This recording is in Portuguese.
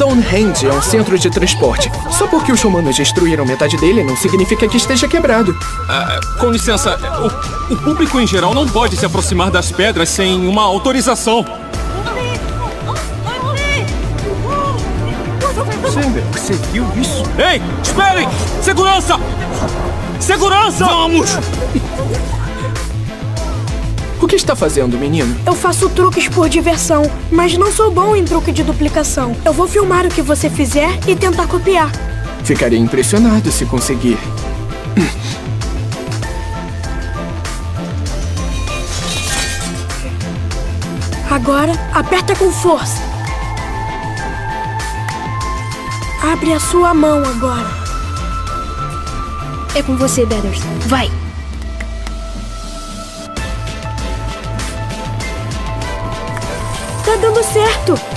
Stonehenge é um centro de transporte. Só porque os romanos destruíram metade dele não significa que esteja quebrado. Com licença, o público em geral não pode se aproximar das pedras sem uma autorização. Você viu isso? Ei, esperem! Segurança! Segurança! Vamos! O que está fazendo, menino? Eu faço truques por diversão, mas não sou bom em truque de duplicação. Eu vou filmar o que você fizer e tentar copiar. Ficarei impressionado se conseguir. Agora, aperta com força. Abre a sua mão agora. É com você, Batters. Vai! Tá dando certo.